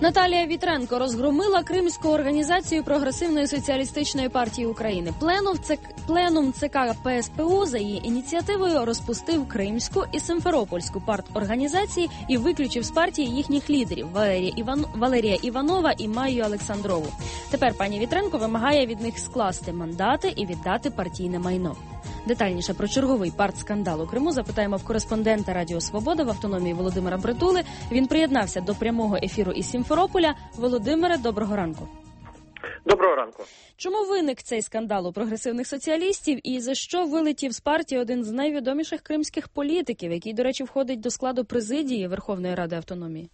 Наталія Вітренко розгромила Кримську організацію Прогресивної соціалістичної партії України. Пленум ЦК ПСПУ за її ініціативою розпустив Кримську і Симферопольську парторганізації і виключив з партії їхніх лідерів Валерія Іванова і Майю Олександрову. Тепер пані Вітренко вимагає від них скласти мандати і віддати партійне майно. Детальніше про черговий партскандал у Криму запитаємо в кореспондента Радіо Свобода в автономії Володимира Притули. Він приєднався до прямого ефіру із Сімферополя. Володимире, доброго ранку. Доброго ранку. Чому виник цей скандал у прогресивних соціалістів і за що вилетів з партії один з найвідоміших кримських політиків, який, до речі, входить до складу президії Верховної Ради Автономії?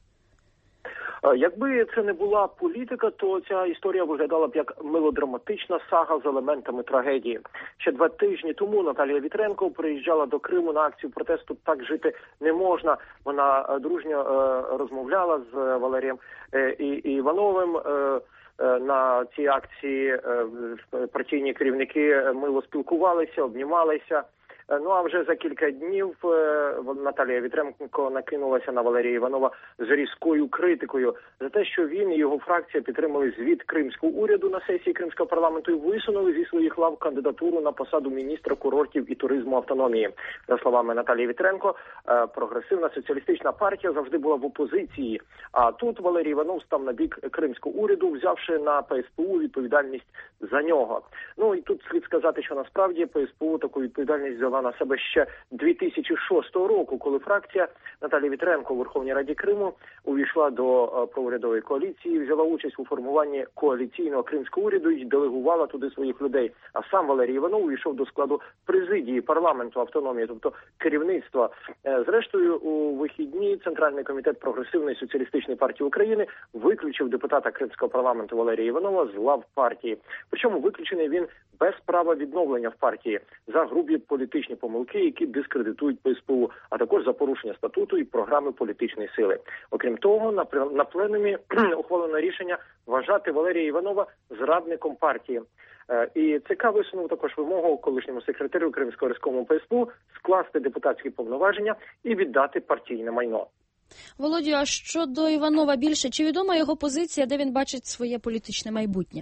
Якби це не була політика, то ця історія виглядала б як мелодраматична сага з елементами трагедії. Ще 2 тижні тому Наталія Вітренко приїжджала до Криму на акцію протесту «Так жити не можна». Вона дружньо розмовляла з Валерієм Івановим. На цій акції партійні керівники мило спілкувалися, обнімалися. Ну а вже за кілька днів Наталія Вітренко накинулася на Валерія Іванова з різкою критикою за те, що він і його фракція підтримали звіт кримського уряду на сесії Кримського парламенту і висунули зі своїх лав кандидатуру на посаду міністра курортів і туризму автономії. За словами Наталії Вітренко, прогресивна соціалістична партія завжди була в опозиції, а тут Валерій Іванов став на бік кримського уряду, взявши на ПСПУ відповідальність за нього. Ну і тут слід сказати, що насправді ПСПУ таку відповідальність взяла на себе ще 2006 року, коли фракція Наталії Вітренко у Верховній Раді Криму увійшла до проурядової коаліції, взяла участь у формуванні коаліційного кримського уряду і делегувала туди своїх людей. А сам Валерій Іванов увійшов до складу президії парламенту автономії, тобто керівництва. Зрештою, у вихідні Центральний комітет Прогресивної соціалістичної партії України виключив депутата Кримського парламенту Валерія Іванова з лав партії. Причому виключений він без права відновлення в партії за грубі політичні помилки, які дискредитують ПСПУ, а також за порушення статуту і програми політичної сили. Окрім того, на пленумі ухвалено рішення вважати Валерія Іванова зрадником партії. І ЦК висунув також вимогу колишньому секретарю Кримського райкому ПСПУ скласти депутатські повноваження і віддати партійне майно. Володю, а щодо Іванова більше, чи відома його позиція, де він бачить своє політичне майбутнє?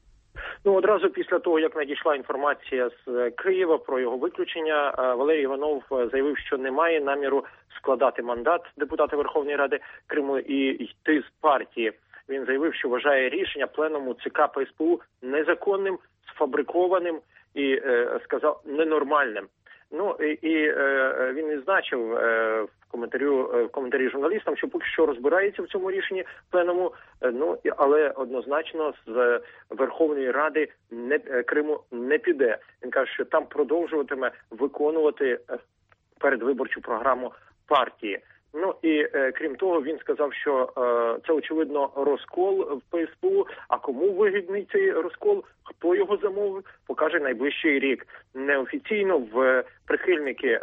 Ну, одразу після того, як надійшла інформація з Києва про його виключення, Валерій Іванов заявив, що не має наміру складати мандат депутата Верховної Ради Криму і йти з партії. Він заявив, що вважає рішення пленуму ЦК ПСПУ незаконним, сфабрикованим і, сказав, ненормальним. Ну, і він відзначив в коментарі журналістам, що поки що розбирається в цьому рішенні пленуму, ну, але однозначно з Верховної Ради Криму не піде. Він каже, що там продовжуватиме виконувати передвиборчу програму партії. Ну і крім того, він сказав, що це очевидно розкол в ПСПУ, а кому вигідний цей розкол, хто його замовив, покаже найближчий рік. Неофіційно в прихильники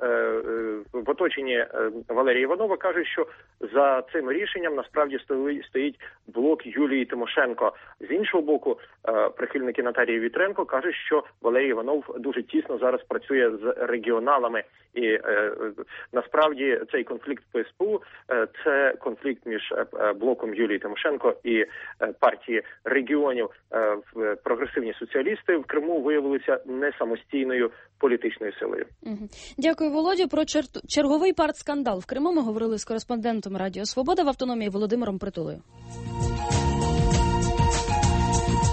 в оточенні Валерія Іванова кажуть, що за цим рішенням насправді стоїть блок Юлії Тимошенко. З іншого боку, прихильники Наталії Вітренко кажуть, що Валерій Іванов дуже тісно зараз працює з регіоналами. І насправді цей конфлікт в ПСПУ – це конфлікт між блоком Юлії Тимошенко і партії регіонів. Прогресивні соціалісти в Криму виявилися не самостійною політичною силою. Дякую, Володю. Про черговий партскандал в Криму ми говорили з кореспондентом Радіо Свобода в автономії Володимиром Притулою.